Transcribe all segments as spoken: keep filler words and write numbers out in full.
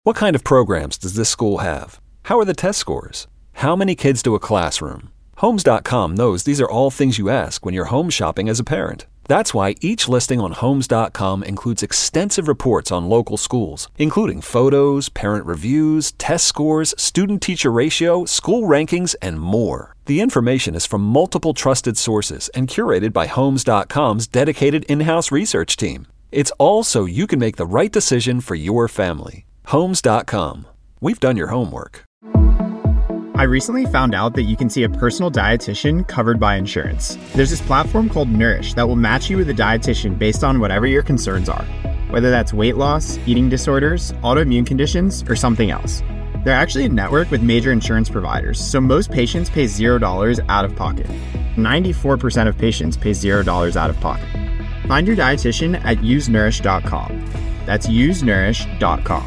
What kind of programs does this school have? How are the test scores? How many kids do a classroom? Homes dot com knows these are all things you ask when you're home shopping as a parent. That's why each listing on Homes dot com includes extensive reports on local schools, including photos, parent reviews, test scores, student-teacher ratio, school rankings, and more. The information is from multiple trusted sources and curated by Homes dot com's dedicated in-house research team. It's all so you can make the right decision for your family. Homes dot com. We've done your homework. I recently found out that you can see a personal dietitian covered by insurance. There's this platform called Nourish that will match you with a dietitian based on whatever your concerns are, whether that's weight loss, eating disorders, autoimmune conditions, or something else. They're actually a network with major insurance providers, so most patients pay zero dollars out of pocket. ninety-four percent of patients pay zero dollars out of pocket. Find your dietitian at use nourish dot com. That's use nourish dot com.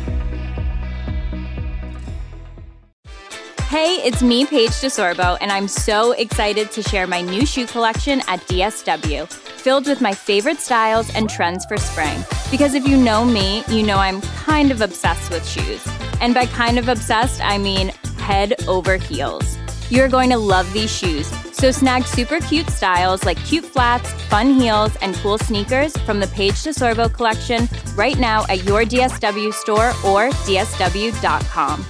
Hey, it's me, Paige DeSorbo, and I'm so excited to share my new shoe collection at D S W, filled with my favorite styles and trends for spring. Because if you know me, you know I'm kind of obsessed with shoes. And by kind of obsessed, I mean head over heels. You're going to love these shoes, so snag super cute styles like cute flats, fun heels, and cool sneakers from the Paige DeSorbo collection right now at your D S W store or D S W dot com.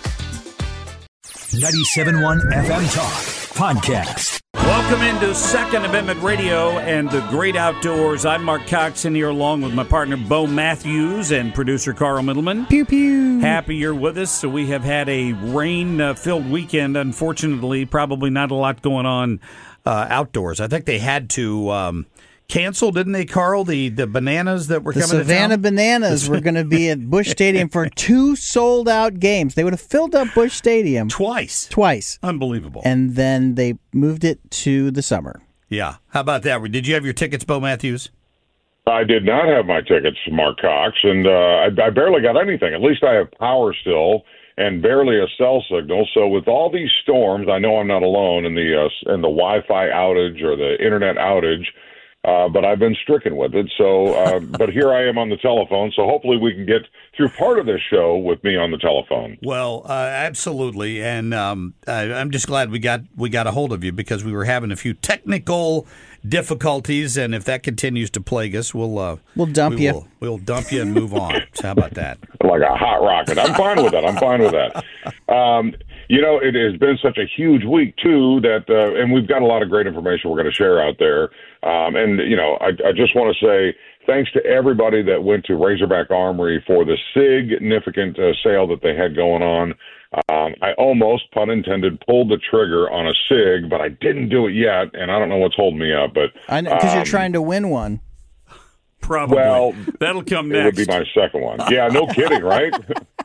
ninety-seven point one F M Talk Podcast. Welcome into Second Amendment Radio and the Great Outdoors. I'm Mark Coxon here along with my partner Bo Matthews and producer Carl Middleman. Pew pew. Happy you're with us. So we have had a rain-filled weekend. Unfortunately, probably not a lot going on uh, outdoors. I think they had to um, cancel, didn't they, Carl? The the bananas that were the coming to Savannah town? Bananas were going to be at Busch Stadium for two sold-out games. They would have filled up Busch Stadium Twice. Twice. Unbelievable. And then they moved it to the summer. Yeah. How about that? Did you have your tickets, Bo Matthews? I did not have my tickets, Mark Cox, and uh, I, I barely got anything. At least I have power still and barely a cell signal. So with all these storms, I know I'm not alone in the uh, in the Wi-Fi outage or the internet outage. Uh, but I've been stricken with it. So, uh, but here I am on the telephone. So hopefully we can get through part of this show with me on the telephone. Well, uh, absolutely, and um, I, I'm just glad we got we got a hold of you because we were having a few technical difficulties, and if that continues to plague us, we'll uh, we'll dump we you. Will, we'll dump you and move on. So how about that? Like a hot rocket. I'm fine with that. I'm fine with that. Um, you know, it has been such a huge week too that, uh, and we've got a lot of great information we're going to share out there. Um, and, you know, I, I just want to say thanks to everybody that went to Razorback Armory for the significant uh, sale that they had going on. Um, I almost, pun intended, pulled the trigger on a SIG, but I didn't do it yet, and I don't know what's holding me up. But I know, because um, you're trying to win one. Probably. Well, that'll come next. It would be my second one. Yeah, no kidding, right?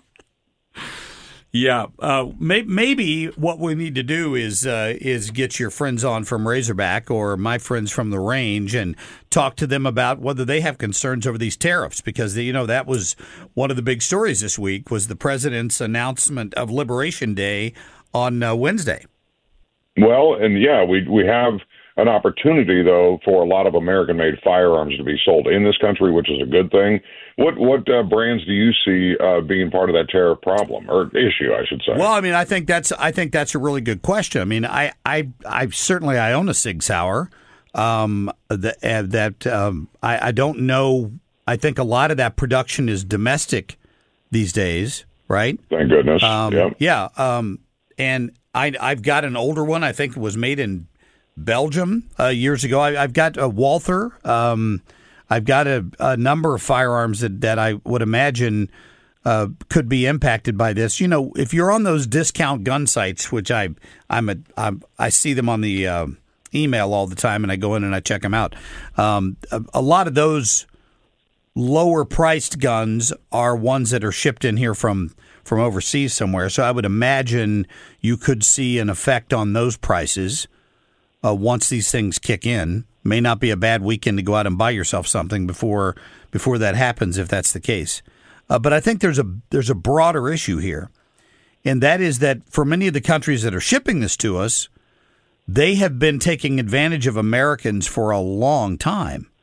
Yeah, uh, may, maybe what we need to do is uh, is get your friends on from Razorback or my friends from the range and talk to them about whether they have concerns over these tariffs, because you know that was one of the big stories this week was the president's announcement of Liberation Day on uh, Wednesday. Well, and yeah, we we have an opportunity though for a lot of American-made firearms to be sold in this country, which is a good thing. What what uh, brands do you see uh, being part of that tariff problem or issue, I should say? Well, I mean, I think that's I think that's a really good question. I mean, I I, I certainly I own a Sig Sauer. Um, that uh, that um, I, I don't know. I think a lot of that production is domestic these days, right? Thank goodness. Um, yep. Yeah. Um, and I I've got an older one. I think it was made in Belgium uh, years ago. I, I've got a Walther. Um, I've got a, a number of firearms that, that I would imagine uh, could be impacted by this. You know, if you're on those discount gun sites, which I I'm a I'm, I see them on the uh, email all the time, and I go in and I check them out. Um, a, a lot of those lower priced guns are ones that are shipped in here from from overseas somewhere. So I would imagine you could see an effect on those prices uh, once these things kick in. May not be a bad weekend to go out and buy yourself something before before that happens, if that's the case. Uh, but I think there's a there's a broader issue here, and that is that for many of the countries that are shipping this to us, they have been taking advantage of Americans for a long time.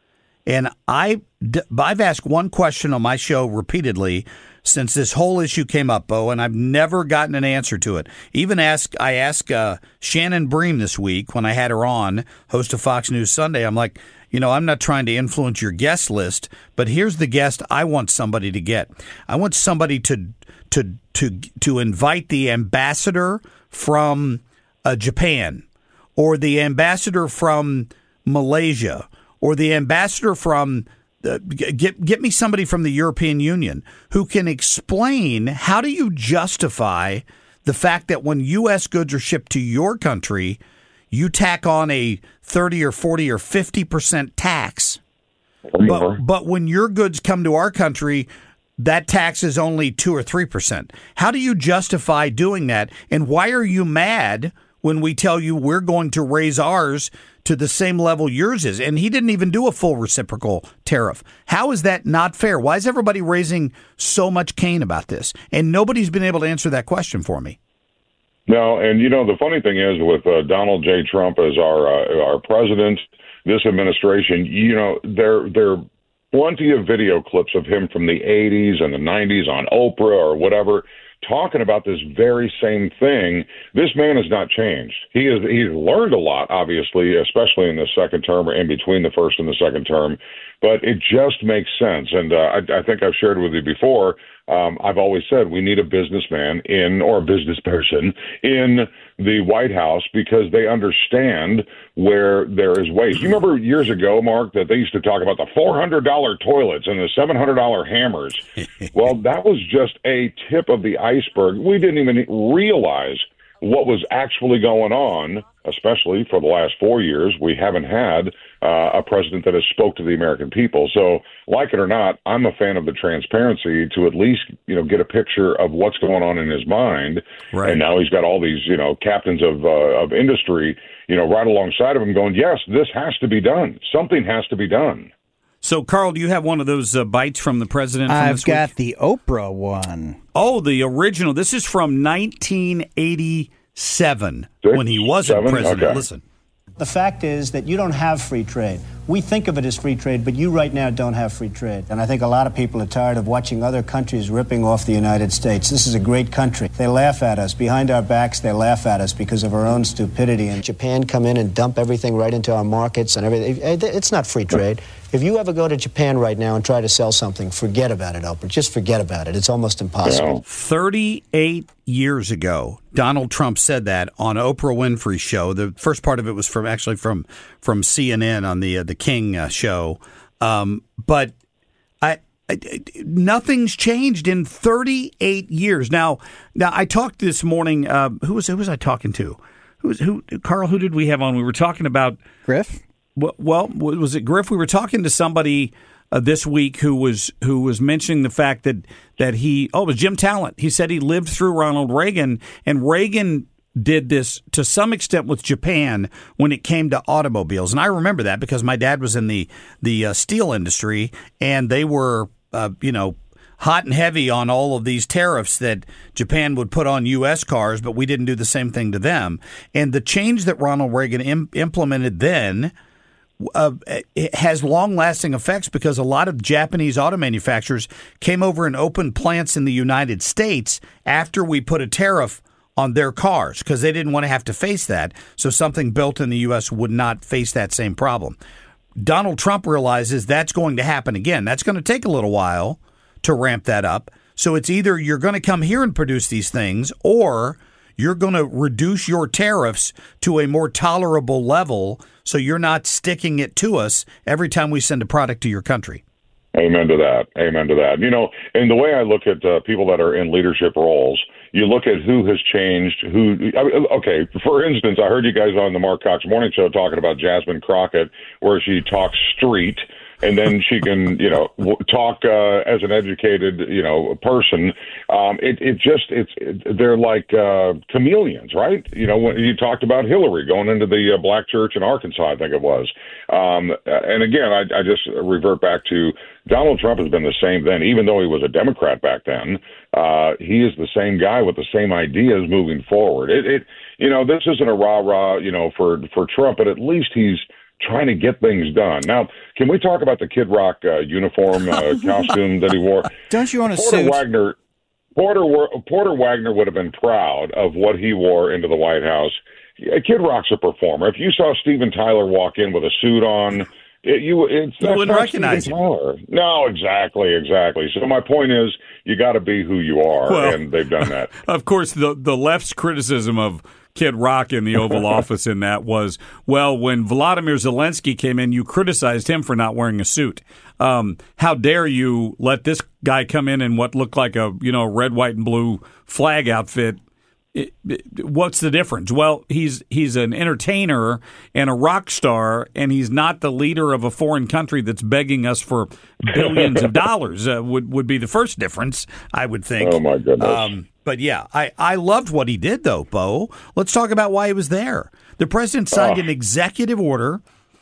And I, I've asked one question on my show repeatedly since this whole issue came up, Bo, and I've never gotten an answer to it. Even ask, I asked uh, Shannon Bream this week when I had her on, host of Fox News Sunday. I'm like, you know, I'm not trying to influence your guest list, but here's the guest I want somebody to get. I want somebody to to to to invite the ambassador from uh, Japan, or the ambassador from Malaysia, or the ambassador from uh, get get me somebody from the European Union who can explain how do you justify the fact that when U S goods are shipped to your country, you tack on a thirty or forty or fifty percent tax. But, but when your goods come to our country, that tax is only two or three percent. How do you justify doing that? And why are you mad when we tell you we're going to raise ours to the same level yours is? And he didn't even do a full reciprocal tariff. How is that not fair? Why is everybody raising so much cane about this? And nobody's been able to answer that question for me. No, and you know the funny thing is with uh, Donald J. Trump as our uh, our president, this administration, you know, there there are plenty of video clips of him from the eighties and the nineties on Oprah or whatever, talking about this very same thing. This man has not changed. He is he's learned a lot, obviously, especially in the second term or in between the first and the second term. But it just makes sense, and uh, I, I think I've shared with you before. Um, I've always said we need a businessman in or a business person in the White House because they understand where there is waste. You remember years ago, Mark, that they used to talk about the four hundred dollars toilets and the seven hundred dollars hammers. Well, that was just a tip of the iceberg. We didn't even realize what was actually going on, especially for the last four years. We haven't had uh, a president that has spoke to the American people. So, like it or not, I'm a fan of the transparency to at least, you know, get a picture of what's going on in his mind. Right. And now he's got all these, you know, captains of uh, of industry, you know, right alongside of him going, yes, this has to be done. Something has to be done. So, Carl, do you have one of those uh, bites from the president from I've this got week? the Oprah one. Oh, the original. This is from nineteen eighty-seven Six, when he wasn't seven? president. Okay. Listen. The fact is that you don't have free trade. We think of it as free trade, but you right now don't have free trade. And I think a lot of people are tired of watching other countries ripping off the United States. This is a great country. They laugh at us. Behind our backs, they laugh at us because of our own stupidity. And Japan come in and dump everything right into our markets and everything. It's not free trade. If you ever go to Japan right now and try to sell something, forget about it, Oprah. Just forget about it. It's almost impossible. thirty-eight years ago, Donald Trump said that on Oprah Winfrey's show. The first part of it was from actually from from C N N on the uh, the King uh, show. Um, but I, I, nothing's changed in thirty-eight years. Now, now I talked this morning. Uh, who was who was I talking to? Who was who? Carl, who did we have on? We were talking about Griff. Well, was it Griff? We were talking to somebody uh, this week who was who was mentioning the fact that that he oh it was Jim Talent. He said he lived through Ronald Reagan, and Reagan did this to some extent with Japan when it came to automobiles. And I remember that because my dad was in the the uh, steel industry, and they were uh, you know hot and heavy on all of these tariffs that Japan would put on U S cars, but we didn't do the same thing to them. And the change that Ronald Reagan im- implemented then. Uh, it has long-lasting effects because a lot of Japanese auto manufacturers came over and opened plants in the United States after we put a tariff on their cars because they didn't want to have to face that. So something built in the U S would not face that same problem. Donald Trump realizes that's going to happen again. That's going to take a little while to ramp that up. So it's either you're going to come here and produce these things or you're going to reduce your tariffs to a more tolerable level so you're not sticking it to us every time we send a product to your country. Amen to that. Amen to that. You know, and the way I look at uh, people that are in leadership roles, you look at who has changed, who, okay, for instance, I heard you guys on the Mark Cox Morning Show talking about Jasmine Crockett, where she talks street. And then she can, you know, talk uh, as an educated, you know, person. Um, it, it just, it's, it, they're like uh, chameleons, right? You know, when you talked about Hillary going into the uh, black church in Arkansas, I think it was. Um, and again, I, I just revert back to Donald Trump has been the same then, even though he was a Democrat back then. Uh, he is the same guy with the same ideas moving forward. It, it, you know, this isn't a rah rah, you know, for for Trump, but at least he's trying to get things done. Now, can we talk about the Kid Rock uh, uniform uh, costume that he wore? Don't you want a Porter suit? Wagner, Porter, Porter Wagner would have been proud of what he wore into the White House. Kid Rock's a performer. If you saw Steven Tyler walk in with a suit on, it, you it's you that's wouldn't not recognize Steven him. Tyler. No, exactly, exactly. So my point is, you got to be who you are, Well, and they've done that. Of course, the the left's criticism of Kid Rock in the Oval Office in that was, well, when Vladimir Zelensky came in, you criticized him for not wearing a suit. Um, how dare you let this guy come in in what looked like a you know red, white, and blue flag outfit? It, it, what's the difference? Well, he's he's an entertainer and a rock star, and he's not the leader of a foreign country that's begging us for billions of dollars. Uh, would would be the first difference, I would think. Oh my goodness! Um, but yeah, I, I loved what he did, though, Bo. Let's talk about why he was there. The president signed Oh. an executive order.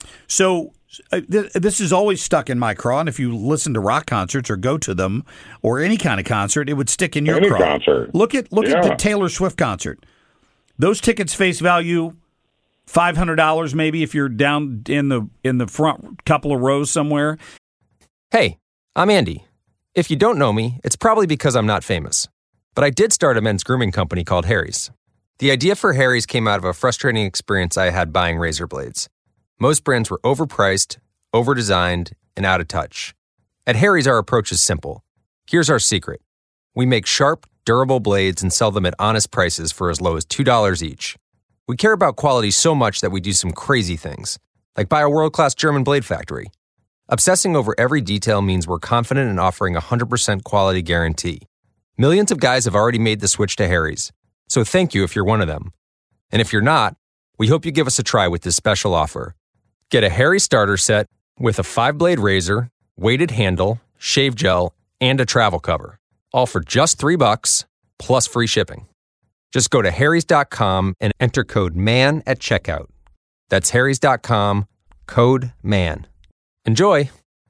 So uh, th- this is always stuck in my craw. And if you listen to rock concerts or go to them or any kind of concert, it would stick in your Any craw. concert. Look at look at Yeah. the Taylor Swift concert. Those tickets face value five hundred dollars maybe if you're down in the in the front couple of rows somewhere. Hey, I'm Andy. If you don't know me, it's probably because I'm not famous. But I did start a men's grooming company called Harry's. The idea for Harry's came out of a frustrating experience I had buying razor blades. Most brands were overpriced, overdesigned, and out of touch. At Harry's, our approach is simple. Here's our secret. We make sharp, durable blades and sell them at honest prices for as low as two dollars each. We care about quality so much that we do some crazy things, like buy a world-class German blade factory. Obsessing over every detail means we're confident in offering a one hundred percent quality guarantee. Millions of guys have already made the switch to Harry's, so thank you if you're one of them. And if you're not, we hope you give us a try with this special offer. Get a Harry starter set with a five-blade razor, weighted handle, shave gel, and a travel cover, all for just three bucks plus free shipping. Just go to harrys dot com and enter code MAN at checkout. That's harrys dot com, code MAN. Enjoy!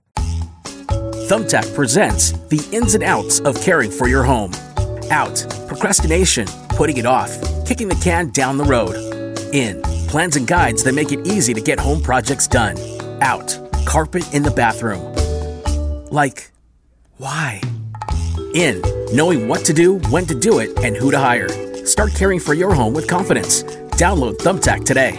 Thumbtack presents the ins and outs of caring for your home. Out, procrastination, putting it off, kicking the can down the road. In, plans and guides that make it easy to get home projects done. Out, carpet in the bathroom. Like, why? In, knowing what to do, when to do it, and who to hire. Start caring for your home with confidence. Download Thumbtack today.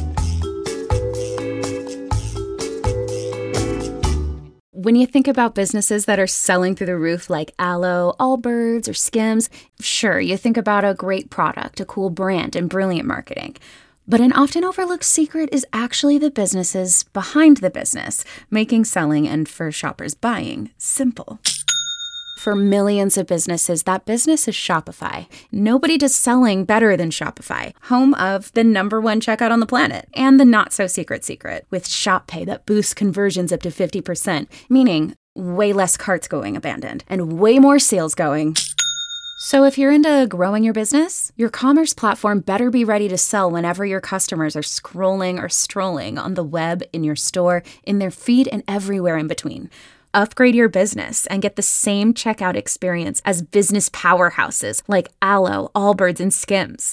When you think about businesses that are selling through the roof like Aloe, Allbirds, or Skims, sure, you think about a great product, a cool brand, and brilliant marketing. But an often overlooked secret is actually the businesses behind the business, making selling and for shoppers buying simple. For millions of businesses, that business is Shopify. Nobody does selling better than Shopify, home of the number one checkout on the planet, and the not-so-secret secret, with Shop Pay that boosts conversions up to fifty percent, meaning way less carts going abandoned, and way more sales going. So if you're into growing your business, your commerce platform better be ready to sell whenever your customers are scrolling or strolling on the web, in your store, in their feed, and everywhere in between. Upgrade your business and get the same checkout experience as business powerhouses like Aloe, Allbirds, and Skims.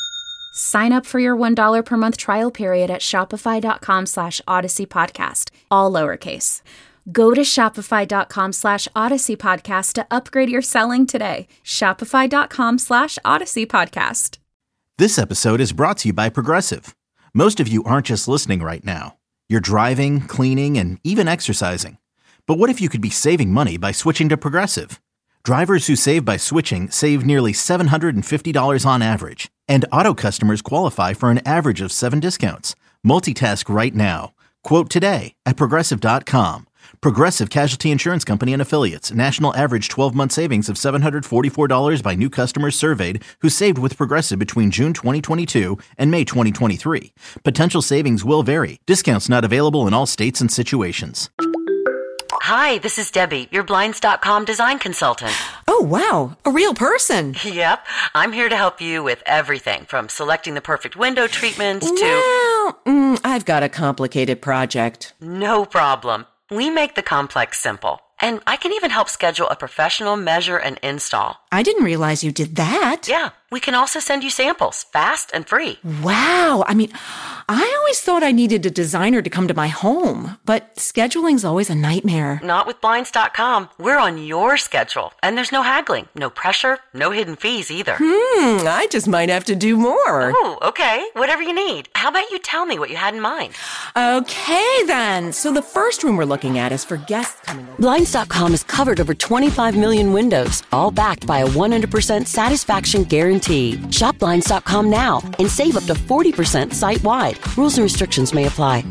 Sign up for your one dollar per month trial period at shopify.com slash Odyssey Podcast, all lowercase. Go to shopify.com slash Odyssey Podcast to upgrade your selling today. Shopify.com slash Odyssey Podcast. This episode is brought to you by Progressive. Most of you aren't just listening right now. You're driving, cleaning, and even exercising. But what if you could be saving money by switching to Progressive? Drivers who save by switching save nearly seven hundred fifty dollars on average, and auto customers qualify for an average of seven discounts. Multitask right now. Quote today at Progressive dot com. Progressive Casualty Insurance Company and Affiliates. National average twelve-month savings of seven hundred forty-four dollars by new customers surveyed who saved with Progressive between June twenty twenty-two and May twenty twenty-three. Potential savings will vary. Discounts not available in all states and situations. Hi, this is Debbie, your Blinds dot com design consultant. Oh, wow. A real person. Yep. I'm here to help you with everything from selecting the perfect window treatments to... Well, mm, I've got a complicated project. No problem. We make the complex simple. And I can even help schedule a professional measure and install. I didn't realize you did that. Yeah. We can also send you samples, fast and free. Wow. I mean, I always thought I needed a designer to come to my home, but scheduling's always a nightmare. Not with Blinds dot com. We're on your schedule, and there's no haggling, no pressure, no hidden fees either. Hmm, I just might have to do more. Oh, okay. Whatever you need. How about you tell me what you had in mind? Okay, then. So the first room we're looking at is for guests coming over. Blinds dot com has covered over twenty-five million windows, all backed by a one hundred percent satisfaction guarantee. Shop Blinds dot com now and save up to forty percent site-wide. Rules and restrictions may apply.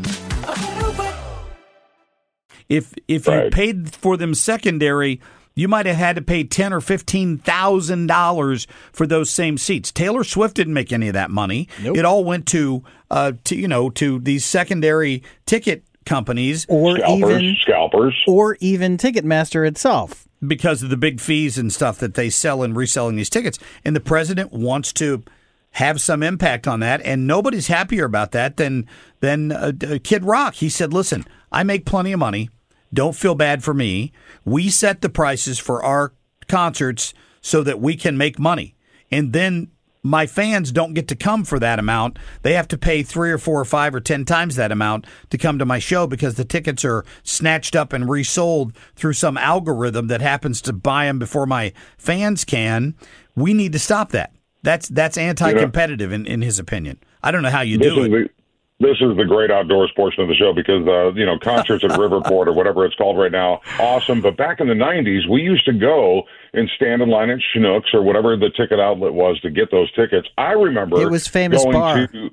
If if Right. you paid for them secondary, you might have had to pay ten or fifteen thousand dollars for those same seats. Taylor Swift didn't make any of that money. Nope. It all went to uh to you know to these secondary ticket companies Or Scalpers, even scalpers. or even Ticketmaster itself. because of the big fees and stuff that they sell in reselling these tickets. And the president wants to have some impact on that, and nobody's happier about that than than uh, Kid Rock. He said, "Listen, I make plenty of money. Don't feel bad for me. We set the prices for our concerts so that we can make money. And then my fans don't get to come for that amount. They have to pay three or four or five or ten times that amount to come to my show because the tickets are snatched up and resold through some algorithm that happens to buy them before my fans can. We need to stop that." That's that's anti-competitive in, in his opinion. I don't know how you This do is it. the this is the great outdoors portion of the show because uh, you know concerts at Riverport or whatever it's called right now, awesome. But back in the nineties, we used to go and stand in line at Schnucks or whatever the ticket outlet was to get those tickets. I remember It was Famous going Bar. To,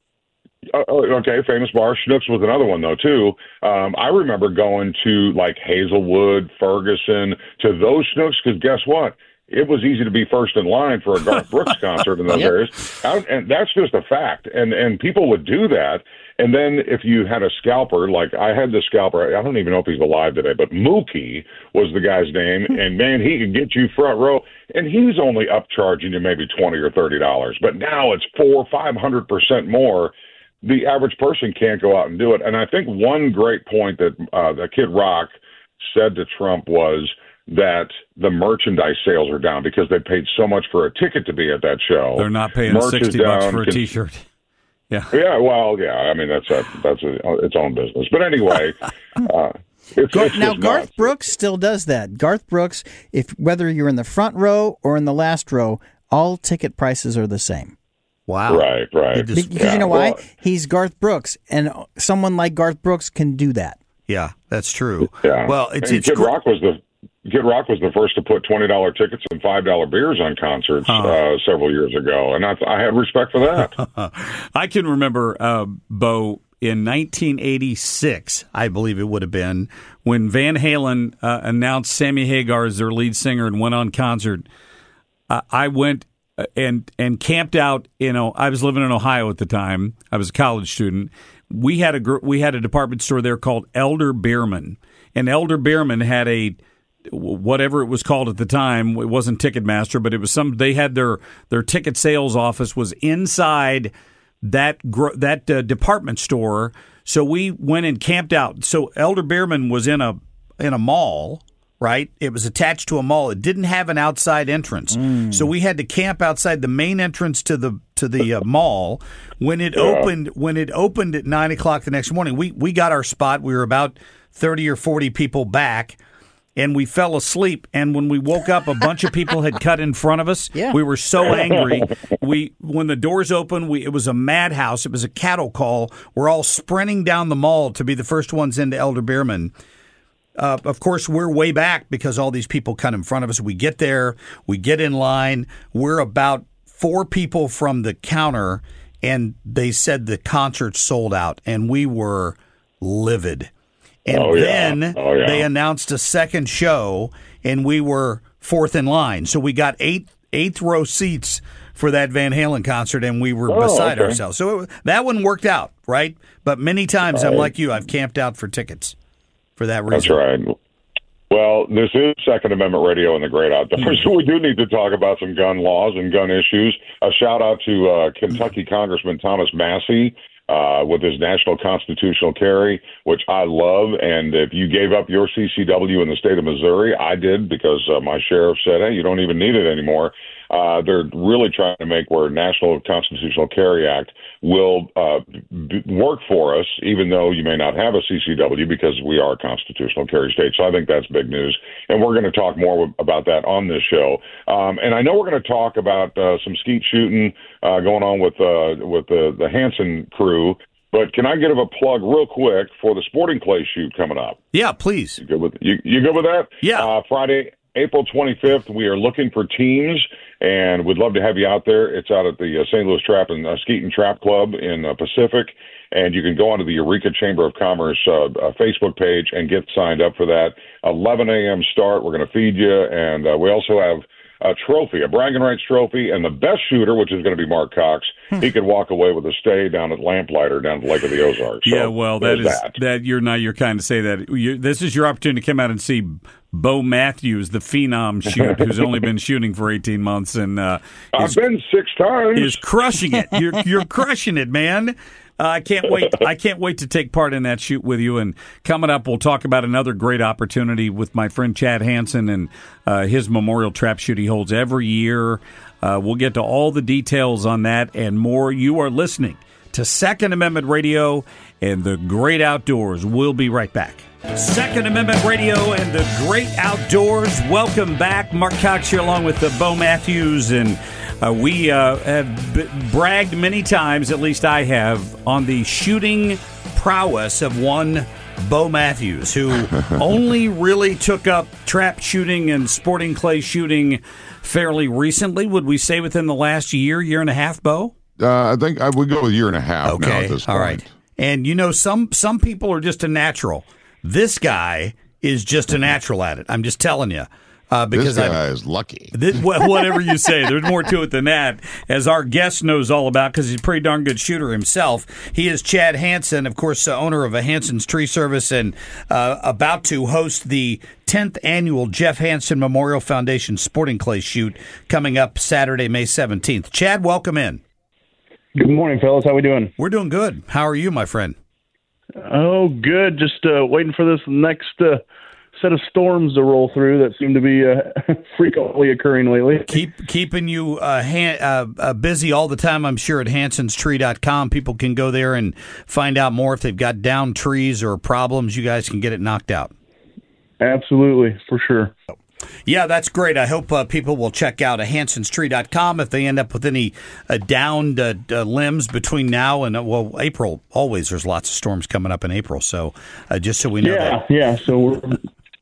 uh, okay, Famous Bar. Schnucks was another one though too. Um, I remember going to like Hazelwood, Ferguson, to those Schnucks because guess what? It was easy to be first in line for a Garth Brooks concert in those Yep. areas. I- And that's just a fact. And and people would do that. And then if you had a scalper, like I had this scalper, I don't even know if he's alive today, but Mookie was the guy's name. And man, he could get you front row. And he's only upcharging you maybe twenty or thirty dollars. But now it's four, five hundred percent more. The average person can't go out and do it. And I think one great point that uh, the Kid Rock said to Trump was that the merchandise sales are down because they paid so much for a ticket to be at that show. They're not paying Merch is sixty bucks down. for a Con- T-shirt. Yeah. Yeah, well, yeah. I mean, that's a, that's a, its own business. But anyway, uh, it's, Gar- it's now just Garth nuts. Brooks still does that. Garth Brooks, if whether you're in the front row or in the last row, all ticket prices are the same. Wow. Right, right. Be- because Yeah, you know why? well, He's Garth Brooks, and someone like Garth Brooks can do that. Yeah, that's true. yeah. Well, it's, and it's Kid gr- Rock was the Kid Rock was the first to put twenty dollar tickets and five dollar beers on concerts Huh. uh, several years ago, and I, I had respect for that. I can remember, uh, Bo, in nineteen eighty-six, I believe it would have been, when Van Halen uh, announced Sammy Hagar as their lead singer and went on concert. Uh, I went and and camped out. You know, I was living in Ohio at the time. I was a college student. We had a gr- we had a department store there called Elder Beerman, and Elder Beerman had a whatever it was called at the time. It wasn't Ticketmaster, but it was some. They had their their ticket sales office was inside that gr- that uh, department store. So we went and camped out. So Elder Beerman was in a in a mall, right? It was attached to a mall. It didn't have an outside entrance, so we had to camp outside the main entrance to the to the uh, mall. When it Yeah. opened, when it opened at nine o'clock the next morning, we we got our spot. We were about thirty or forty people back. And we fell asleep, and when we woke up, a bunch of people had cut in front of us. Yeah. We were so angry. We when the doors opened, we it was a madhouse. It was a cattle call. We're all sprinting down the mall to be the first ones into Elder Beerman. Uh, of course, we're way back because all these people cut in front of us. We get there, we get in line. We're about four people from the counter, and they said the concert sold out, and we were livid. And Oh, yeah. then Oh, yeah. they announced a second show, and we were fourth in line. So we got eight eighth row seats for that Van Halen concert, and we were Oh, beside okay. ourselves. So it, that one worked out, right? But many times, I'm Right. like you, I've camped out for tickets for that reason. That's right. Well, this is Second Amendment Radio in the Great Outdoors, so we do need to talk about some gun laws and gun issues. A shout out to uh, Kentucky Congressman Thomas Massey uh, with his national constitutional carry, which I love. And if you gave up your C C W in the state of Missouri, I did because uh, my sheriff said, hey, you don't even need it anymore. Uh, they're really trying to make where National Constitutional Carry Act will uh, b- work for us, even though you may not have a C C W because we are a constitutional carry state. So I think that's big news. And we're going to talk more about that on this show. Um, and I know we're going to talk about uh, some skeet shooting uh, going on with uh, with the, the Hanson crew. But can I give a plug real quick for the Sporting Clay shoot coming up? Yeah, please. You good with, you, you good with that? Yeah. Uh, Friday, April twenty-fifth, we are looking for teams, and we'd love to have you out there. It's out at the uh, Saint Louis Trap and uh, Skeet and Trap Club in uh, Pacific, and you can go onto the Eureka Chamber of Commerce uh, uh, Facebook page and get signed up for that. eleven a.m. start. We're going to feed you, and uh, we also have a trophy, a bragging rights trophy, and the best shooter, which is going to be Mark Cox, he could walk away with a stay down at Lamplighter down at the Lake of the Ozarks. So yeah, well, that is that. that you're not you're kind to say that. You're, this is your opportunity to come out and see Bo Matthews, the phenom shoot, who's only been shooting for eighteen months, and uh, I've is, been six times. Is crushing it. You're you're crushing it, man. Uh, I can't wait. I can't wait to take part in that shoot with you. And coming up, we'll talk about another great opportunity with my friend Chad Hansen and uh, his memorial trap shoot he holds every year. Uh, we'll get to all the details on that and more. You are listening to Second Amendment Radio and the Great Outdoors. We'll be right back. Second Amendment Radio and the Great Outdoors. Welcome back. Mark Cox here along with uh, Bo Matthews. And uh, we uh, have b- bragged many times, at least I have, on the shooting prowess of one Bo Matthews, who only really took up trap shooting and sporting clay shooting fairly recently. Would we say within the last year, year and a half, Bo? Uh, I think I would go a year and a half okay. now at this point. All right. And, you know, some some people are just a natural. This guy is just a natural at it. I'm just telling you. Uh, because this guy I've, is lucky. This, whatever you say, there's more to it than that. As our guest knows all about, because he's a pretty darn good shooter himself. He is Chad Hansen, of course, uh, owner of a Hansen's Tree Service, and uh, about to host the tenth annual Jeff Hansen Memorial Foundation Sporting Clay Shoot coming up Saturday, May seventeenth. Chad, welcome in. Good morning, fellas. How we doing? We're doing good. How are you, my friend? Oh, good. Just uh, waiting for this next uh, set of storms to roll through that seem to be uh, frequently occurring lately. Keep keeping you uh, han- uh, uh, busy all the time, I'm sure, at hansens tree dot com. People can go there and find out more if they've got downed trees or problems. You guys can get it knocked out. Absolutely, for sure. Yeah, that's great. I hope uh, people will check out uh, hansens tree dot com if they end up with any uh, downed uh, uh, limbs between now and, uh, well, April. Always there's lots of storms coming up in April, so uh, just so we know yeah, that. Yeah, so we're...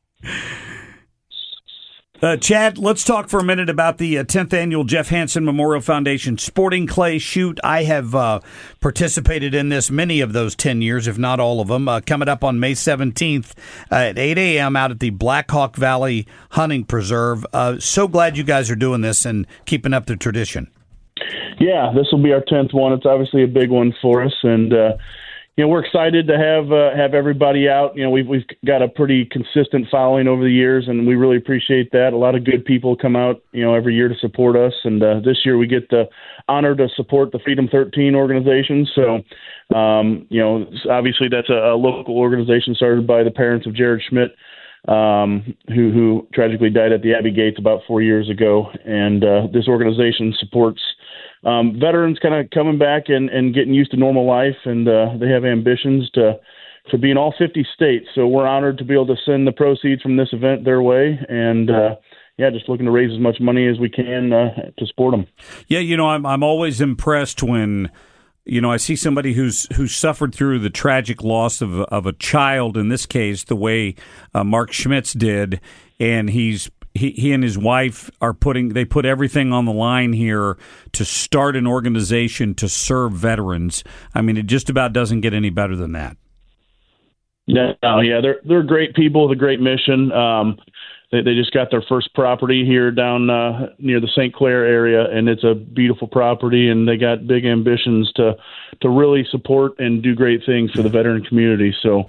Uh, Chad, let's talk for a minute about the uh, tenth Annual Jeff Hansen Memorial Foundation Sporting Clay Shoot. I have uh, participated in this many of those ten years, if not all of them, uh, coming up on May seventeenth uh, at eight a.m. out at the Black Hawk Valley Hunting Preserve. Uh, so glad you guys are doing this and keeping up the tradition. Yeah, this will be our tenth one. It's obviously a big one for us, and uh, you know, we're excited to have uh, have everybody out. You know, we've we've got a pretty consistent following over the years, and we really appreciate that. A lot of good people come out, you know, every year to support us, and uh, this year we get the honor to support the Freedom thirteen organization. So, um, you know, obviously that's a, a local organization started by the parents of Jared Schmidt, um, who who tragically died at the Abbey Gates about four years ago, and uh, this organization supports Um, veterans kind of coming back and, and getting used to normal life, and uh, they have ambitions to to be in all fifty states. So we're honored to be able to send the proceeds from this event their way, and uh, yeah, just looking to raise as much money as we can uh, to support them. Yeah, you know, I'm I'm always impressed when, you know, I see somebody who's who's suffered through the tragic loss of of a child, in this case, the way uh, Mark Schmitz did, and he's. He, he and his wife are putting, they put everything on the line here to start an organization to serve veterans. I mean, it just about doesn't get any better than that. Yeah, no, yeah, they're they're great people with a great mission. Um, they they just got their first property here down uh, near the Saint Clair area, and it's a beautiful property, and they got big ambitions to to really support and do great things for the veteran community. So.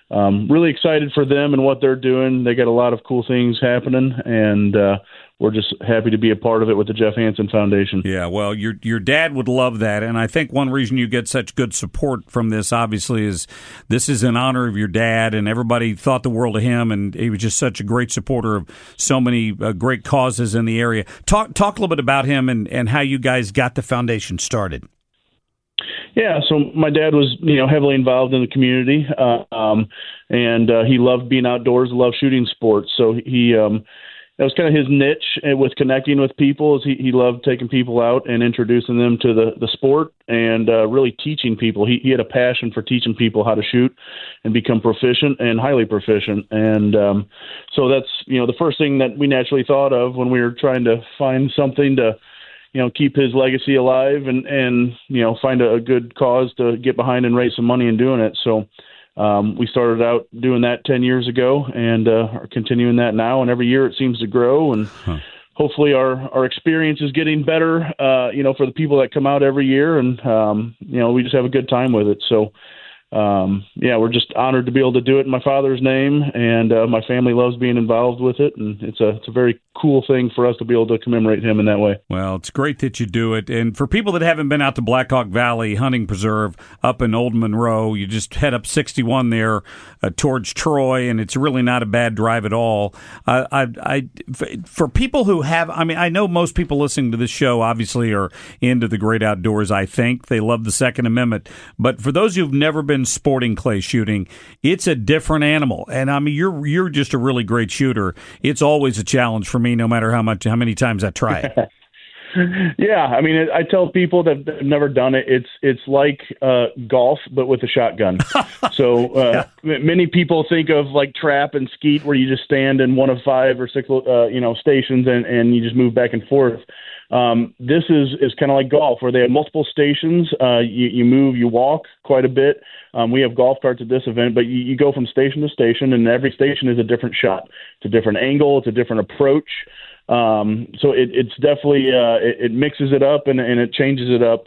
um, really excited for them and what they're doing. They got a lot of cool things happening, and uh, we're just happy to be a part of it with the Jeff Hansen Foundation. Yeah, well, your your dad would love that, and I think one reason you get such good support from this, obviously, is this is in honor of your dad, and everybody thought the world of him, and he was just such a great supporter of so many uh, great causes in the area. Talk talk a little bit about him and, and how you guys got the foundation started. Yeah, so my dad was, you know, heavily involved in the community, uh, um, and uh, he loved being outdoors, loved shooting sports. So he, um, that was kind of his niche with connecting with people. Is he, he loved taking people out and introducing them to the, the sport and uh, really teaching people. He, he had a passion for teaching people how to shoot and become proficient and highly proficient. And um, so that's, you know, the first thing that we naturally thought of when we were trying to find something to, you know, keep his legacy alive and, and you know, find a, a good cause to get behind and raise some money in doing it. So um, we started out doing that ten years ago and uh, are continuing that now. And every year it seems to grow. And huh. hopefully our, our experience is getting better, uh, you know, for the people that come out every year. And, um, you know, we just have a good time with it. So, um, yeah, we're just honored to be able to do it in my father's name. And uh, my family loves being involved with it. And it's a, it's a very cool thing for us to be able to commemorate him in that way. Well, it's great that you do it. And for people that haven't been out to Blackhawk Valley Hunting Preserve up in Old Monroe, you just head up sixty-one there uh, towards Troy, and it's really not a bad drive at all. Uh, I, I, for people who have, I mean, I know most people listening to this show obviously are into the great outdoors, I think. They love the Second Amendment. But for those who've never been sporting clay shooting, it's a different animal. And I mean, you're you're just a really great shooter. It's always a challenge for me, no matter how much, how many times I try it. Yeah, I mean, I tell people that have never done it, it's it's like uh, golf, but with a shotgun. So uh, yeah. many people think of like trap and skeet, where you just stand in one of five or six, uh, you know, stations, and, and you just move back and forth. Um, this is, is kind of like golf, where they have multiple stations. Uh, you, you move, you walk quite a bit. Um, we have golf carts at this event, but you, you go from station to station, and every station is a different shot. It's a different angle. It's a different approach. Um, so it, it's definitely uh, it, it mixes it up and, and it changes it up.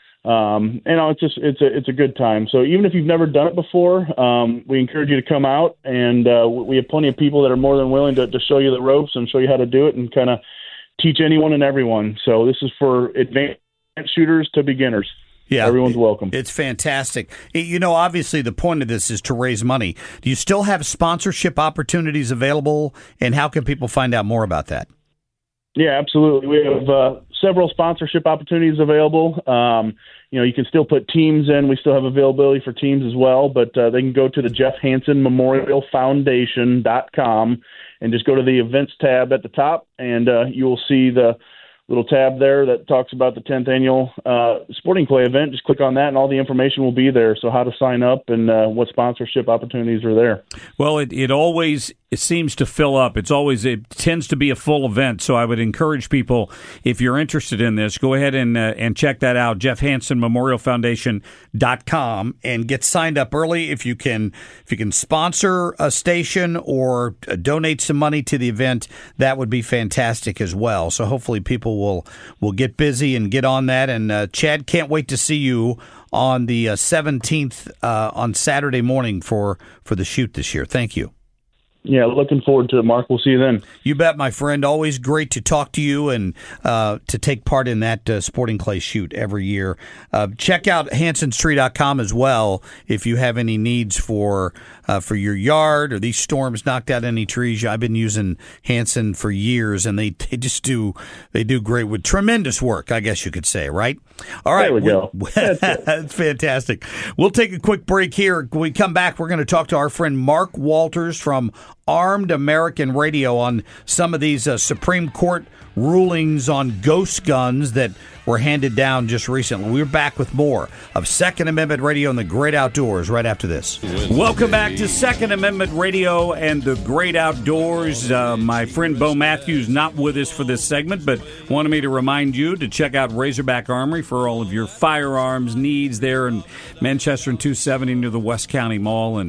Um, and it's just it's a it's a good time. So even if you've never done it before, um, we encourage you to come out, and uh, we have plenty of people that are more than willing to, to show you the ropes and show you how to do it, and kind of teach anyone and everyone. So this is for advanced shooters to beginners. Yeah, everyone's welcome. It's fantastic. You know, obviously the point of this is to raise money. Do you still have sponsorship opportunities available, and how can people find out more about that? Yeah, absolutely. We have uh, several sponsorship opportunities available. Um, you know, you can still put teams in. We still have availability for teams as well, but uh, they can go to the Jeff Hansen Memorial Foundation dot com and just go to the events tab at the top, and uh, you will see the little tab there that talks about the tenth annual uh, sporting clay event. Just click on that, and all the information will be there. So how to sign up and uh, what sponsorship opportunities are there. Well, it, it always it seems to fill up. It's always it tends to be a full event. So I would encourage people, if you're interested in this, go ahead and uh, and check that out. Jeff Hansen Memorial Foundation dot com and get signed up early. If you can, if you can sponsor a station or uh, donate some money to the event, that would be fantastic as well. So hopefully people will will get busy and get on that. And uh, Chad, can't wait to see you on the uh, seventeenth uh, on Saturday morning for for the shoot this year. Thank you. Yeah, looking forward to it, Mark. We'll see you then. You bet, my friend. Always great to talk to you and uh, to take part in that uh, sporting clay shoot every year. Uh, check out Hansen Tree dot com as well if you have any needs for uh, for your yard, or these storms knocked out any trees. I've been using Hansen for years, and they, they just do they do great with tremendous work, I guess you could say, right? All right. There we go. That's, That's fantastic. We'll take a quick break here. When we come back, we're going to talk to our friend Mark Walters from Armed American Radio on some of these uh, Supreme Court rulings on ghost guns that were handed down just recently. We're back with more of Second Amendment Radio and the Great Outdoors right after this. Welcome back to Second Amendment Radio and the Great Outdoors. Uh, my friend Bo Matthews not with us for this segment, but wanted me to remind you to check out Razorback Armory for all of your firearms needs there in Manchester and two seventy near the West County Mall. And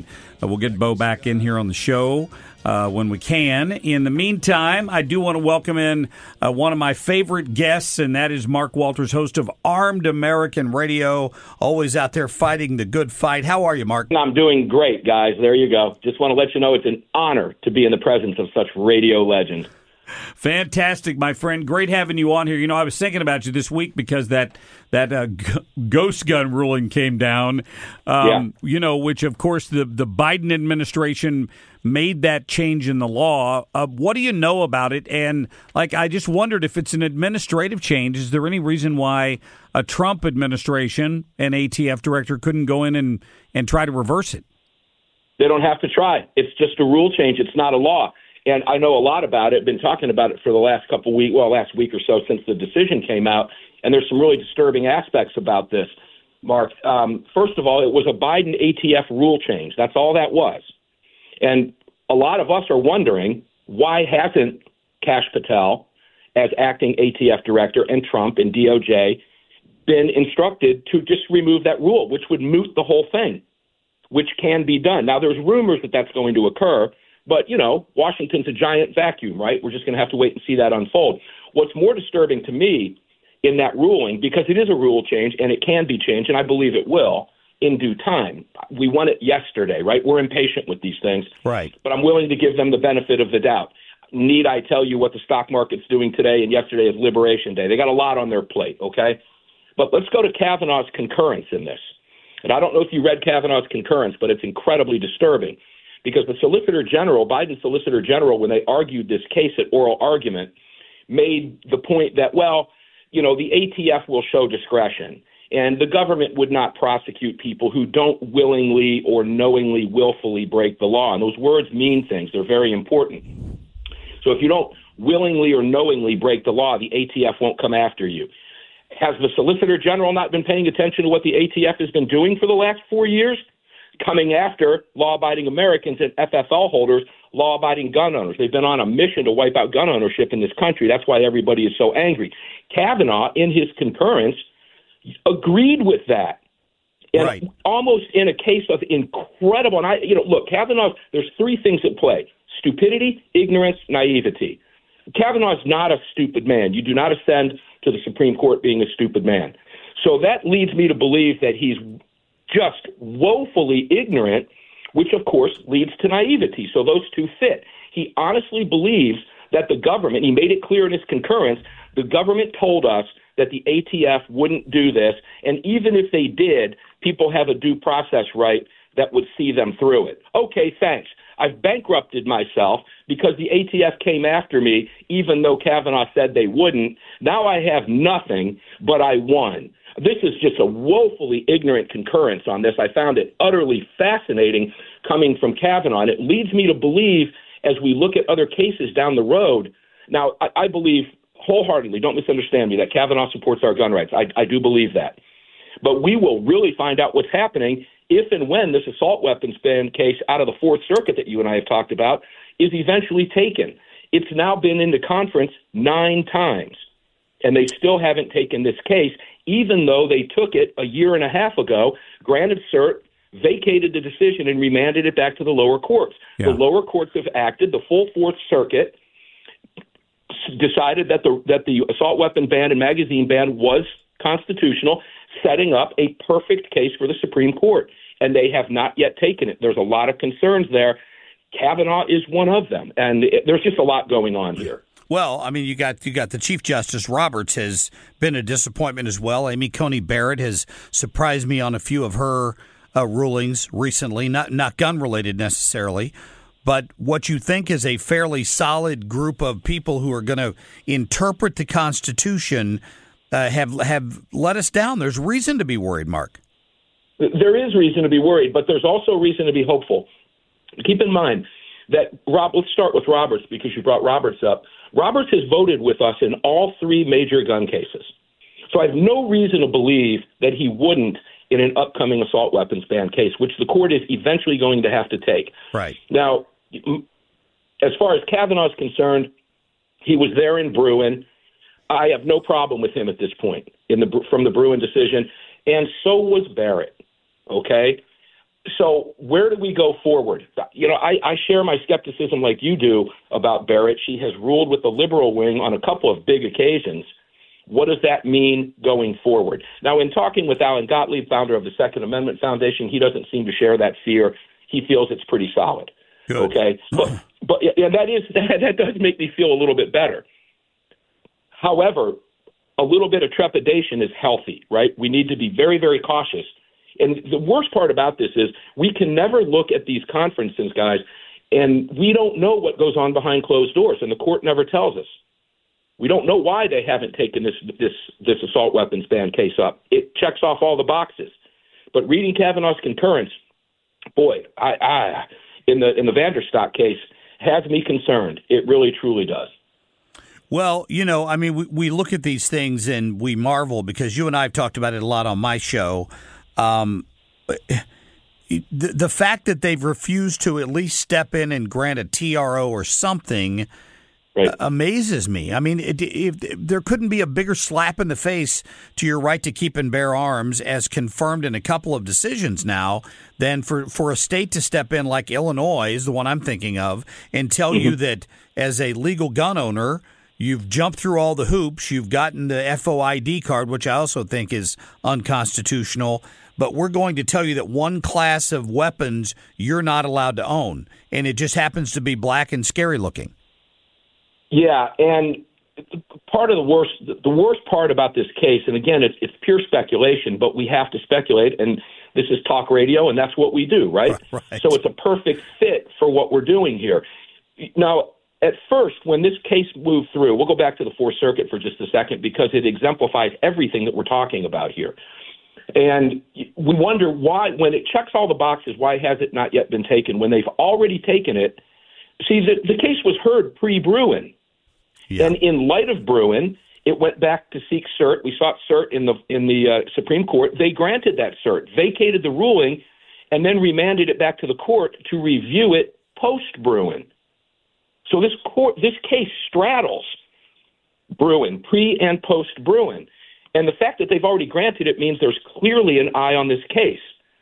Uh, we'll get Bo back in here on the show uh, when we can. In the meantime, I do want to welcome in uh, one of my favorite guests, and that is Mark Walters, host of Armed American Radio, always out there fighting the good fight. How are you, Mark? I'm doing great, guys. There you go. Just want to let you know it's an honor to be in the presence of such radio legends. Fantastic, my friend. Great having you on here. You know, I was thinking about you this week because that that uh, g- ghost gun ruling came down, um, yeah. you know, which, of course, the, the Biden administration made that change in the law. Uh, what do you know about it? And, like, I just wondered if it's an administrative change. Is there any reason why a Trump administration and A T F director couldn't go in and, and try to reverse it? They don't have to try. It's just a rule change. It's not a law. And I know a lot about it, been talking about it for the last couple of weeks, well, last week or so since the decision came out. And there's some really disturbing aspects about this, Mark. Um, first of all, it was a Biden A T F rule change. That's all that was. And a lot of us are wondering, why hasn't Kash Patel, as acting A T F director, and Trump and D O J been instructed to just remove that rule, which would moot the whole thing, which can be done. Now, there's rumors that that's going to occur. But, you know, Washington's a giant vacuum, right? We're just going to have to wait and see that unfold. What's more disturbing to me in that ruling, because it is a rule change and it can be changed, and I believe it will in due time. We want it yesterday, right? We're impatient with these things. Right. But I'm willing to give them the benefit of the doubt. Need I tell you what the stock market's doing today? And yesterday is Liberation Day. They got a lot on their plate, okay? But let's go to Kavanaugh's concurrence in this. And I don't know if you read Kavanaugh's concurrence, but it's incredibly disturbing. Because the Solicitor General, Biden's Solicitor General, when they argued this case at oral argument, made the point that, well, you know, the A T F will show discretion, and the government would not prosecute people who don't willingly or knowingly, willfully break the law. And those words mean things. They're very important. So if you don't willingly or knowingly break the law, the A T F won't come after you. Has the Solicitor General not been paying attention to what the A T F has been doing for the last four years? Coming after law-abiding Americans and F F L holders, law-abiding gun owners. They've been on a mission to wipe out gun ownership in this country. That's why everybody is so angry. Kavanaugh, in his concurrence, agreed with that. And right. almost in a case of incredible, and I, you know, look, Kavanaugh, there's three things at play: stupidity, ignorance, naivety. Kavanaugh's not a stupid man. You do not ascend to the Supreme Court being a stupid man. So that leads me to believe that he's just woefully ignorant, which, of course, leads to naivety. So those two fit. He honestly believes that the government, he made it clear in his concurrence, the government told us that the A T F wouldn't do this, and even if they did, people have a due process right that would see them through it. Okay, thanks. I've bankrupted myself because the A T F came after me, even though Kavanaugh said they wouldn't. Now I have nothing, but I won. This is just a woefully ignorant concurrence on this. I found it utterly fascinating coming from Kavanaugh, and it leads me to believe, as we look at other cases down the road, now, I, I believe wholeheartedly, don't misunderstand me, that Kavanaugh supports our gun rights. I, I do believe that. But we will really find out what's happening if and when this assault weapons ban case out of the Fourth Circuit that you and I have talked about is eventually taken. It's now been into conference nine times, and they still haven't taken this case, even though they took it a year and a half ago, granted cert, vacated the decision, and remanded it back to the lower courts. Yeah. The lower courts have acted. The full Fourth Circuit decided that the that the assault weapon ban and magazine ban was constitutional, setting up a perfect case for the Supreme Court. And they have not yet taken it. There's a lot of concerns there. Kavanaugh is one of them. And it, there's just a lot going on here. Well, I mean, you got you got the Chief Justice Roberts has been a disappointment as well. Amy Coney Barrett has surprised me on a few of her uh, rulings recently, not not gun related necessarily, but what you think is a fairly solid group of people who are going to interpret the Constitution uh, have have let us down. There's reason to be worried, Mark. There is reason to be worried, but there's also reason to be hopeful. Keep in mind that Rob. Let's start with Roberts because you brought Roberts up. Roberts has voted with us in all three major gun cases. So I have no reason to believe that he wouldn't in an upcoming assault weapons ban case, which the court is eventually going to have to take. Right. Now, as far as Kavanaugh is concerned, he was there in Bruin. I have no problem with him at this point in the from the Bruin decision, and so was Barrett, okay? so where do we go forward? You know, I, I share my skepticism like you do about Barrett. She has ruled with the liberal wing on a couple of big occasions. What does that mean going forward? Now, in talking with Alan Gottlieb, founder of the Second Amendment Foundation, he doesn't seem to share that fear. He feels it's pretty solid. Good. Okay, but but yeah, that is that, that does make me feel a little bit better. However, a little bit of trepidation is healthy, right? We need to be very, very cautious. And the worst part about this is we can never look at these conferences, guys, and we don't know what goes on behind closed doors, and the court never tells us. We don't know why they haven't taken this this this assault weapons ban case up. It checks off all the boxes. But reading Kavanaugh's concurrence, boy, I, I in the in the Vanderstock case has me concerned. It really, truly does. Well, you know, I mean, we, we look at these things and we marvel because you and I have talked about it a lot on my show. Um, the, the fact that they've refused to at least step in and grant a T R O or something right. amazes me. I mean, it, if, if there couldn't be a bigger slap in the face to your right to keep and bear arms, as confirmed in a couple of decisions now, than for, for a state to step in like Illinois is the one I'm thinking of and tell mm-hmm. you that as a legal gun owner, you've jumped through all the hoops. You've gotten the F O I D card, which I also think is unconstitutional. But we're going to tell you that one class of weapons you're not allowed to own. And it just happens to be black and scary looking. Yeah, and part of the worst the worst part about this case, and again, it's, it's pure speculation, but we have to speculate, and this is talk radio, and that's what we do, right? Right. So it's a perfect fit for what we're doing here. Now, at first, when this case moved through, we'll go back to the Fourth Circuit for just a second because it exemplifies everything that we're talking about here. And we wonder why, when it checks all the boxes, why has it not yet been taken? When they've already taken it, see, the, the case was heard pre-Bruen. Yeah. And in light of Bruen, it went back to seek cert. We sought cert in the in the uh, Supreme Court. They granted that cert, vacated the ruling, and then remanded it back to the court to review it post-Bruen. So this court, this case straddles Bruen, pre and post-Bruen. And the fact that they've already granted it means there's clearly an eye on this case.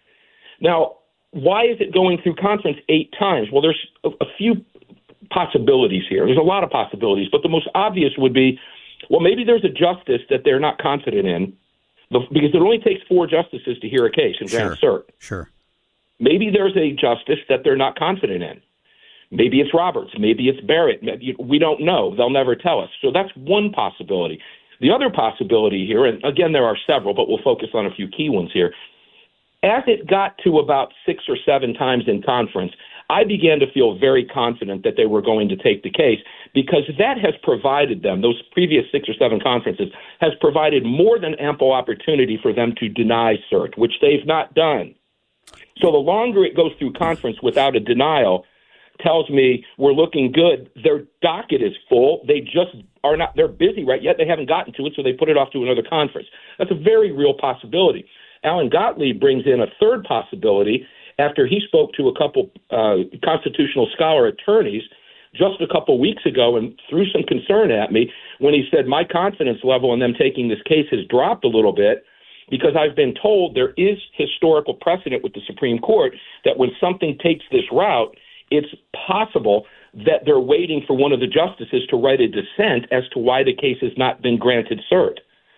Now, why is it going through conference eight times? Well, there's a, a few possibilities here. There's a lot of possibilities, but the most obvious would be, well, maybe there's a justice that they're not confident in, because it only takes four justices to hear a case and grant sure. cert. Sure. Maybe there's a justice that they're not confident in. Maybe it's Roberts. Maybe it's Barrett. We don't know. They'll never tell us. So that's one possibility. The other possibility here, and again, there are several, but we'll focus on a few key ones here. As it got to about six or seven times in conference, I began to feel very confident that they were going to take the case because that has provided them, those previous six or seven conferences, has provided more than ample opportunity for them to deny cert, which they've not done. So the longer it goes through conference without a denial tells me we're looking good. Their docket is full. They just are not, they're busy right yet. They haven't gotten to it, so they put it off to another conference. That's a very real possibility. Alan Gottlieb brings in a third possibility after he spoke to a couple uh, constitutional scholar attorneys just a couple weeks ago and threw some concern at me when he said my confidence level in them taking this case has dropped a little bit because I've been told there is historical precedent with the Supreme Court that when something takes this route, it's possible that they're waiting for one of the justices to write a dissent as to why the case has not been granted cert.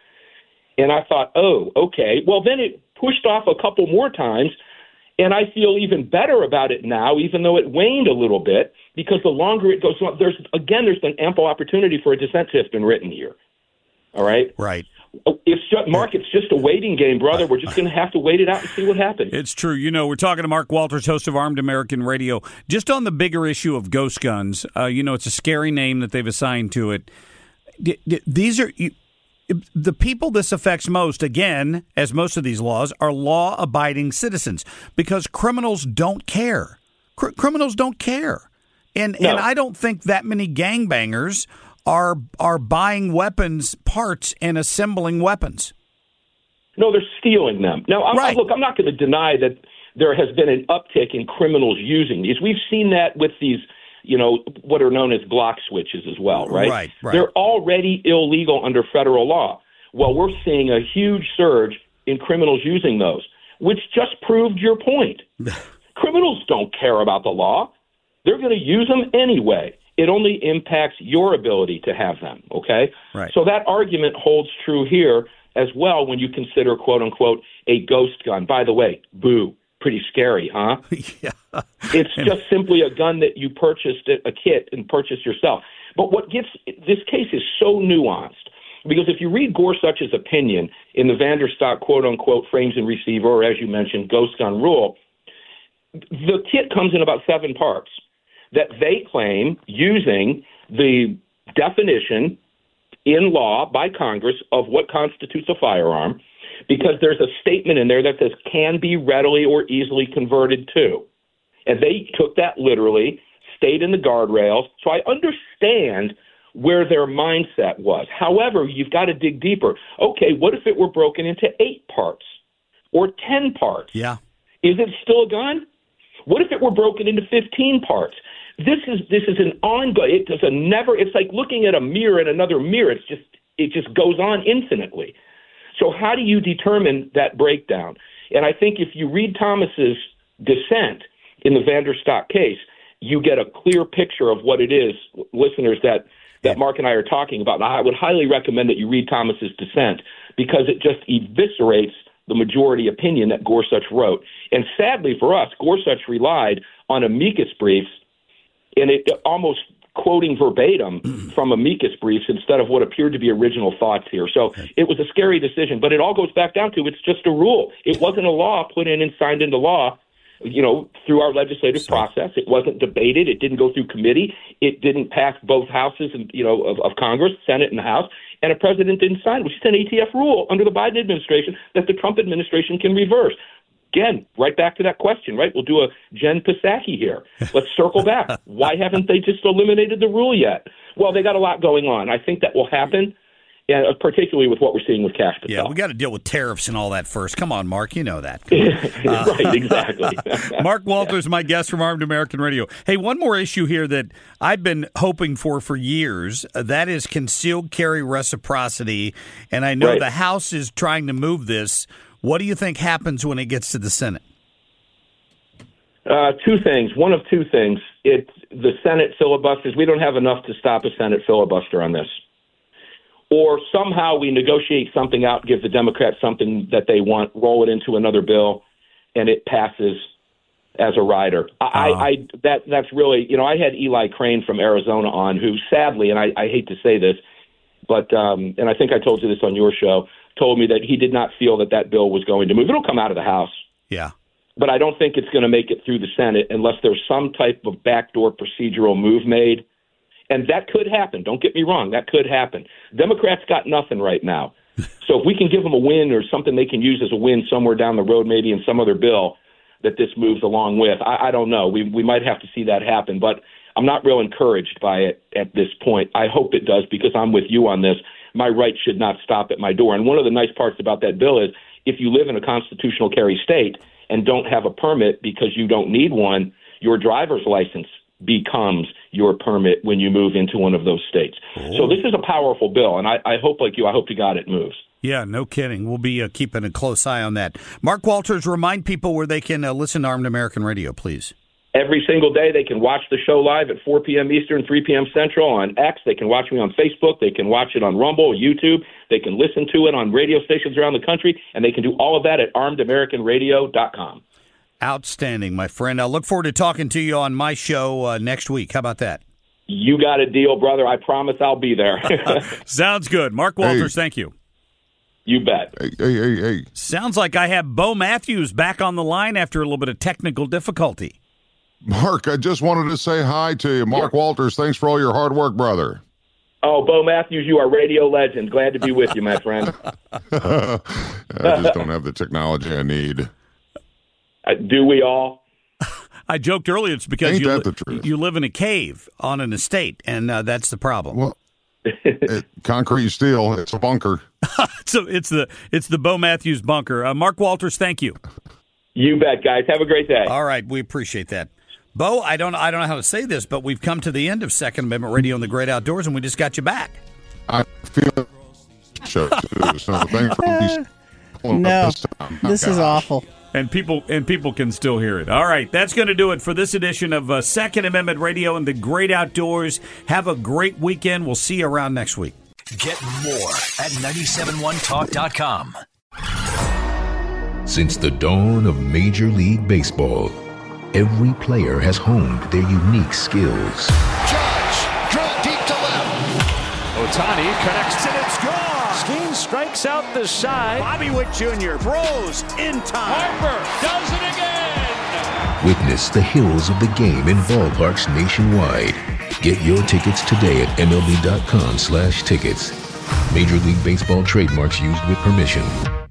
And I thought, oh, okay. Well, then it pushed off a couple more times, and I feel even better about it now, even though it waned a little bit, because the longer it goes on, there's again, there's been ample opportunity for a dissent to have been written here. All right? Right. It's just, Mark, it's just a waiting game, brother. We're just going to have to wait it out and see what happens. It's true. You know, we're talking to Mark Walters, host of Armed American Radio. Just on the bigger issue of ghost guns, uh, you know, it's a scary name that they've assigned to it. D- d- these are... You, the people this affects most, again, as most of these laws, are law-abiding citizens because criminals don't care. Cr- criminals don't care. And no. and I don't think that many gangbangers are are buying weapons parts and assembling weapons. No, they're stealing them. Now, I'm, right. look, I'm not going to deny that there has been an uptick in criminals using these. We've seen that with these, you know, what are known as block switches as well, right? Right, right. They're already illegal under federal law. Well, we're seeing a huge surge in criminals using those. which just proved your point. Criminals don't care about the law. They're going to use them anyway. It only impacts your ability to have them, okay? Right. So that argument holds true here as well when you consider, quote-unquote, a ghost gun. By the way, boo, pretty scary, huh? yeah. It's just simply a gun that you purchased, a kit, and purchased yourself. But what gets – this case is so nuanced because if you read Gorsuch's opinion in the Vanderstock, quote-unquote, frames and receiver, or as you mentioned, ghost gun rule, the kit comes in about seven parts that they claim using the definition in law by Congress of what constitutes a firearm, because there's a statement in there that says can be readily or easily converted to. And they took that literally, stayed in the guardrails. So I understand where their mindset was. However, you've got to dig deeper. Okay, what if it were broken into eight parts or ten parts? Yeah. Is it still a gun? What if it were broken into fifteen parts? This is this is an ongoing. It does a never. It's like looking at a mirror and another mirror. It's just it just goes on infinitely. So how do you determine that breakdown? And I think if you read Thomas's dissent in the Vanderstock case, you get a clear picture of what it is, listeners, that that Mark and I are talking about. And I would highly recommend that you read Thomas's dissent because it just eviscerates the majority opinion that Gorsuch wrote. And sadly for us, Gorsuch relied on amicus briefs, and it almost quoting verbatim from amicus briefs instead of what appeared to be original thoughts here. So it was a scary decision, but it all goes back down to it's just a rule. It wasn't a law put in and signed into law, you know, through our legislative process. It wasn't debated. It didn't go through committee. It didn't pass both houses, and you know, of, of Congress, Senate and the House, and a president didn't sign it, which is an A T F rule under the Biden administration that the Trump administration can reverse. Again, right back to that question, right? We'll do a Jen Psaki here. Let's circle back. Why haven't they just eliminated the rule yet? Well, they got a lot going on. I think that will happen, and particularly with what we're seeing with Cash Patel. Yeah, we got to deal with tariffs and all that first. Come on, Mark, you know that. Uh, right, exactly. Mark Walters, my guest from Armed American Radio. Hey, one more issue here that I've been hoping for for years. Uh, that is concealed carry reciprocity, and I know right. the House is trying to move this. What do you think happens when it gets to the Senate? Uh, two things. One of two things. It the Senate filibusters. We don't have enough to stop a Senate filibuster on this. Or somehow we negotiate something out, give the Democrats something that they want, roll it into another bill, and it passes as a rider. I, uh-huh. I, I that that's really, you know, I had Eli Crane from Arizona on, who sadly, and I, I hate to say this, but um, and I think I told you this on your show, told me that he did not feel that that bill was going to move. It'll come out of the House. Yeah. But I don't think it's going to make it through the Senate unless there's some type of backdoor procedural move made. And that could happen. Don't get me wrong. That could happen. Democrats got nothing right now. So if we can give them a win or something they can use as a win somewhere down the road, maybe in some other bill that this moves along with, I, I don't know. We we might have to see that happen. But I'm not real encouraged by it at this point. I hope it does because I'm with you on this. My right should not stop at my door. And one of the nice parts about that bill is if you live in a constitutional carry state and don't have a permit because you don't need one, your driver's license becomes your permit when you move into one of those states. Oh. So this is a powerful bill, and I, I hope, like you, I hope to God it moves. Yeah, no kidding. We'll be uh, keeping a close eye on that. Mark Walters, remind people where they can uh, listen to Armed American Radio, please. Every single day, they can watch the show live at four p.m. Eastern, three p.m. Central on X. They can watch me on Facebook. They can watch it on Rumble, YouTube. They can listen to it on radio stations around the country, and they can do all of that at armed american radio dot com. Outstanding, my friend. I look forward to talking to you on my show uh, next week. How about that? You got a deal, brother. I promise I'll be there. Sounds good. Mark Walters, hey. Thank you. You bet. Hey, hey, hey, hey. Sounds like I have Bo Matthews back on the line after a little bit of technical difficulty. Mark, I just wanted to say hi to you. Mark yeah. Walters, thanks for all your hard work, brother. Oh, Bo Matthews, you are radio legend. Glad to be with you, my friend. I just don't have the technology I need. Uh, do we all? I joked earlier it's because Ain't you, that li- the truth? you live in a cave on an estate, and uh, that's the problem. Well, it, concrete steel, it's a bunker. So it's the it's the Bo Matthews bunker. Uh, Mark Walters, thank you. You bet, guys. Have a great day. All right, we appreciate that. Bo, I don't I don't know how to say this, but we've come to the end of Second Amendment Radio in the Great Outdoors, and we just got you back. I feel show too, so thanks for No, this, this is awful. And people and people can still hear it. All right, that's going to do it for this edition of uh, Second Amendment Radio and the Great Outdoors. Have a great weekend. We'll see you around next week. Get more at nine seven one talk dot com. Since the dawn of Major League Baseball, every player has honed their unique skills. Judge, drill deep to left. Ohtani connects and it's gone. Skeen strikes out the side. Bobby Witt Junior throws in time. Harper does it again. Witness the hills of the game in ballparks nationwide. Get your tickets today at M L B dot com slash tickets. Major League Baseball trademarks used with permission.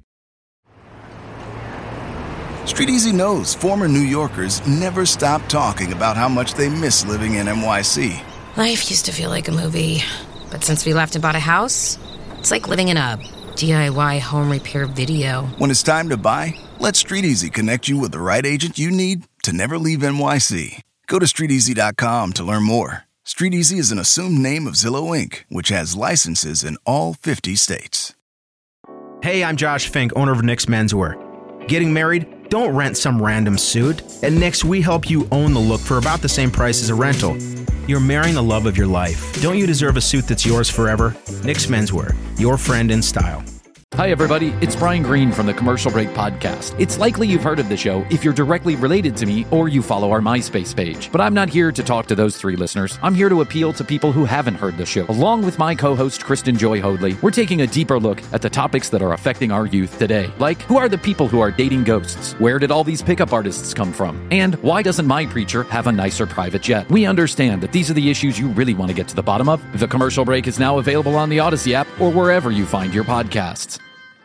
Street Easy knows former New Yorkers never stop talking about how much they miss living in N Y C. Life used to feel like a movie, but since we left and bought a house, it's like living in a D I Y home repair video. When it's time to buy, let Street Easy connect you with the right agent you need to never leave N Y C. Go to street easy dot com to learn more. Street Easy is an assumed name of Zillow Incorporated, which has licenses in all fifty states. Hey, I'm Josh Fink, owner of Nick's Menswear. Getting married? Don't rent some random suit. At Nick's, we help you own the look for about the same price as a rental. You're marrying the love of your life. Don't you deserve a suit that's yours forever? Nick's Menswear, your friend in style. Hi, everybody. It's Brian Green from the Commercial Break Podcast. It's likely you've heard of the show if you're directly related to me or you follow our MySpace page. But I'm not here to talk to those three listeners. I'm here to appeal to people who haven't heard the show. Along with my co-host, Kristen Joy Hoadley, we're taking a deeper look at the topics that are affecting our youth today. Like, who are the people who are dating ghosts? Where did all these pickup artists come from? And why doesn't my preacher have a nicer private jet? We understand that these are the issues you really want to get to the bottom of. The Commercial Break is now available on the Odyssey app or wherever you find your podcasts.